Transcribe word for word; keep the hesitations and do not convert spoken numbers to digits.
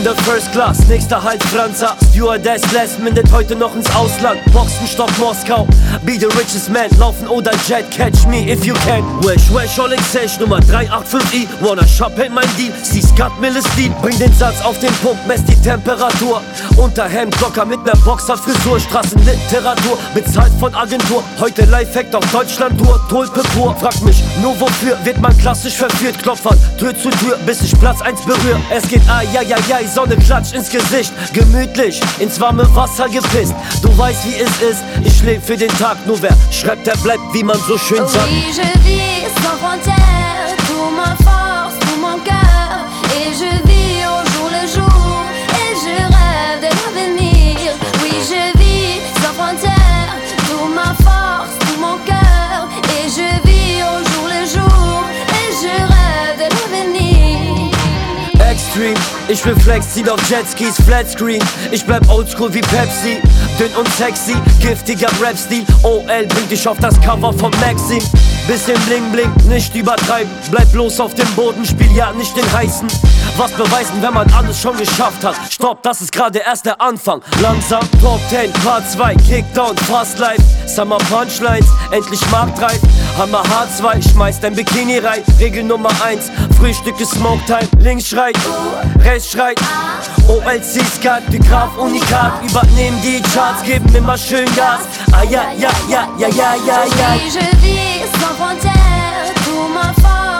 der First Class, nächster Halt Franza. Stewardess lässt mindet heute noch ins Ausland. Boxenstock Moskau, be the richest man. Laufen oder Jet, catch me if you can. Wesh, wesh, Oleg Sesh, Nummer drei acht fünf i. Wanna shop, hält mein Deal, sie Skat Millistil. Bring den Satz auf den Punkt, mess die Temperatur. Unterhemd locker mit ner Boxerfrisur. Straßenliteratur, bezahlt von Agentur. Heute Lifehack auf Deutschland-Tour. Tulpe pur, frag mich nur wofür wird man klassisch verführt. Klopf an, Tür zu Tür, bis ich Platz eins berühr. Es geht ai, ai, ai, ai, Sonne klatscht ins Gesicht. Gemütlich, ins warme Wasser gepisst. Du weißt wie es ist, ich leb für den Tag. Nur wer schreibt, der bleibt, wie man so schön sagt. Oui, je vis sans frontières, tout ma force, tout mon cœur. Et je vis au jour le jour, et je rêve de l'avenir. Oui, je vis sans frontières, tout ma force, tout mon cœur. Et je vis au jour le jour, et je rêve de l'avenir. Extreme, ich will Flex, zieh auf Jetskis, Flatscreen. Ich bleib oldschool wie Pepsi, dünn und sexy, giftiger Rap-Stil. O L bringt dich auf das Cover vom Maxim. Bisschen bling bling, nicht übertreiben. Bleib bloß auf dem Boden, spiel ja nicht den heißen. Was beweisen, wenn man alles schon geschafft hat? Stopp, das ist gerade erst der Anfang. Langsam, Top zehn, Part zwei, Kickdown, Fast Life. Summer Punchlines, endlich marktreif. Hammer H zwei, schmeiß dein Bikini rein. Regel Nummer eins, Frühstück ist Smoke Time. Links schreit, rechts schreit. O L C Skat, die Graf Unikat. Übernehmen die Charts, geben immer schön Gas. Ah ja, ja, ja, ja, ja, ja, ja. Oui, je vis sans frontières, tout ma force.